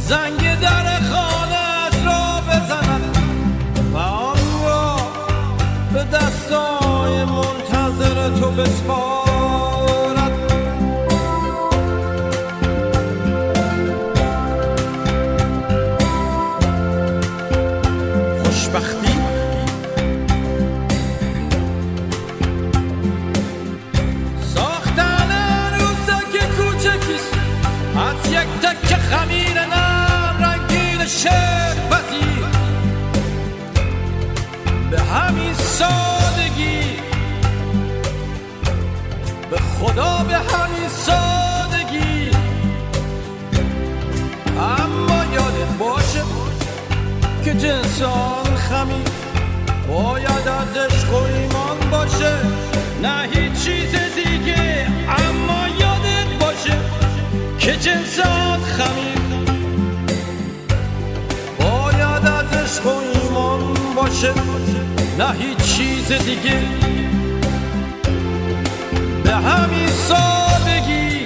زنگ در خانه‌اش را بزند و آن را به دستای منتظر تو بسپارد. خوشبختی ساختن عروسک کوچکیست از یک تکه خمیر نرم رنگین شکرپزی. به همین سادگی، به خدا به همین سادگی. اما یادت باشه که جنس آن خمیر باید از عشق و ایمان باشه، نه هیچ چیز دیگه. اما یادت باشه که جنس آن خمیر باید از عشق و ایمان باشه، نه هیچ چیز دیگه. به همین سادگی،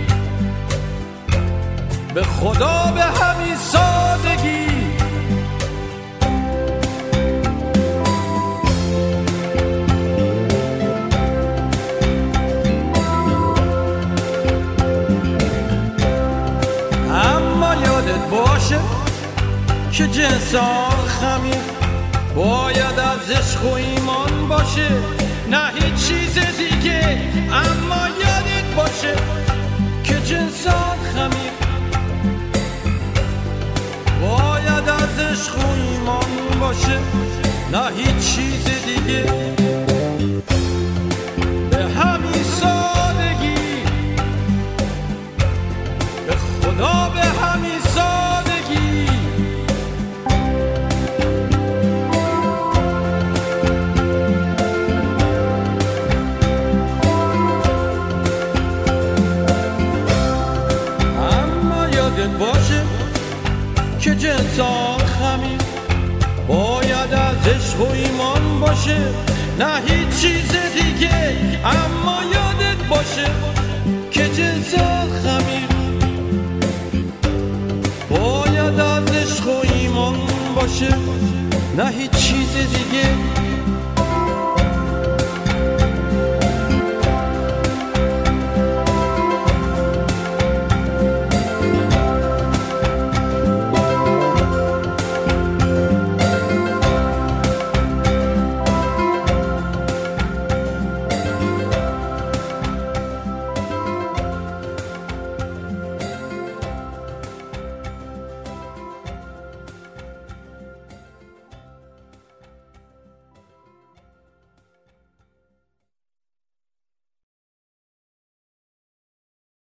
به خدا به همین سادگی. اما یادت باشه که جنس آن خمیر باید از عشق و ایمان باشه، نه هیچ چیز دیگه. اما یادت باشه که جنس آن خمیر باید از عشق و ایمان باشه، نه هیچ چیز دیگه. به همین سادگی، به خدا به همین سادگی. اما یادت باشه که جنس آن خمیر باید از عشق و ایمان باشه، نه هیچ چیز دیگه. اما یادت باشه که جنس آن خمیر باید از عشق و ایمان باشه، نه هیچ چیز دیگه.